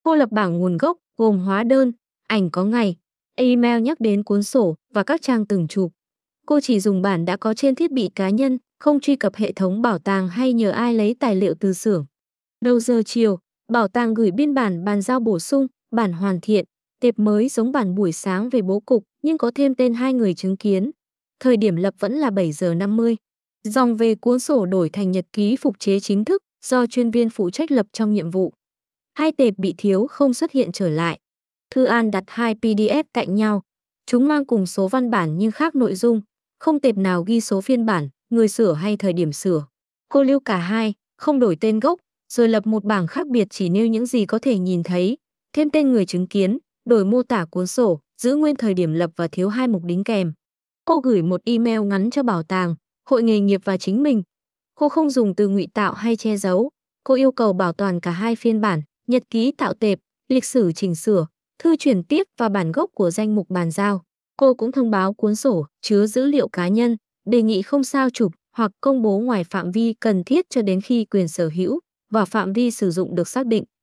Cô lập bảng nguồn gốc gồm hóa đơn, ảnh có ngày, email nhắc đến cuốn sổ và các trang từng chụp. Cô chỉ dùng bản đã có trên thiết bị cá nhân, không truy cập hệ thống bảo tàng hay nhờ ai lấy tài liệu từ xưởng. Đầu giờ chiều, bảo tàng gửi biên bản bàn giao bổ sung, bản hoàn thiện, tệp mới giống bản buổi sáng về bố cục nhưng có thêm tên hai người chứng kiến. Thời điểm lập vẫn là 7 giờ 50. Dòng về cuốn sổ đổi thành nhật ký phục chế chính thức do chuyên viên phụ trách lập trong nhiệm vụ. Hai tệp bị thiếu không xuất hiện trở lại. Thư An đặt hai PDF cạnh nhau. Chúng mang cùng số văn bản nhưng khác nội dung. Không tệp nào ghi số phiên bản, người sửa hay thời điểm sửa. Cô lưu cả hai, không đổi tên gốc, rồi lập một bảng khác biệt chỉ nêu những gì có thể nhìn thấy. Thêm tên người chứng kiến, đổi mô tả cuốn sổ, giữ nguyên thời điểm lập và thiếu hai mục đính kèm. Cô gửi một email ngắn cho bảo tàng, hội nghề nghiệp và chính mình. Cô không dùng từ ngụy tạo hay che giấu. Cô yêu cầu bảo toàn cả hai phiên bản, nhật ký tạo tệp, lịch sử chỉnh sửa, thư chuyển tiếp và bản gốc của danh mục bàn giao. Cô cũng thông báo cuốn sổ chứa dữ liệu cá nhân, đề nghị không sao chụp hoặc công bố ngoài phạm vi cần thiết cho đến khi quyền sở hữu và phạm vi sử dụng được xác định.